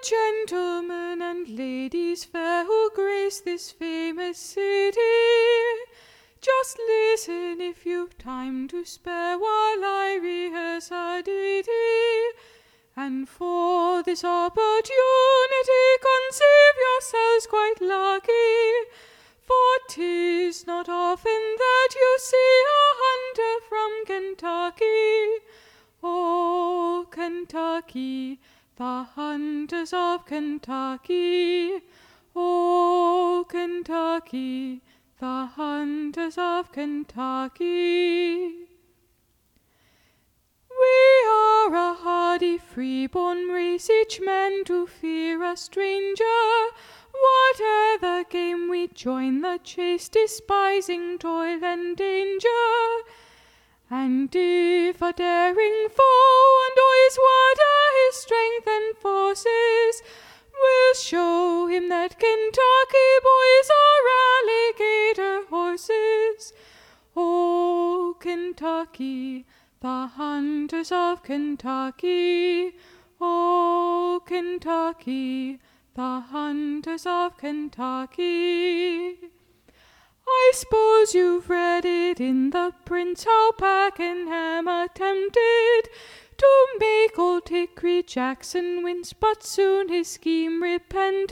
gentlemen and ladies fair who grace this famous city, just listen if you've time to spare while I rehearse our ditty. And for this opportunity conceive yourselves quite lucky, for 'tis not often that you see a hunter from Kentucky. Oh, Kentucky, the hunters of Kentucky. Oh, Kentucky, the hunters of Kentucky. We are a hardy, free-born race, each man to fear a stranger. Whate'er the game, we join the chase, despising toil and danger. And if a daring foe annoys whate'er his strength and forces, we'll show him that Kentucky boys are alligator horses. Oh, Kentucky, the hunters of Kentucky. Oh, Kentucky, the hunters of Kentucky. I suppose you've read it in the Prince how Pakenham attempted to make old Hickory Jackson wince, but soon his scheme repented.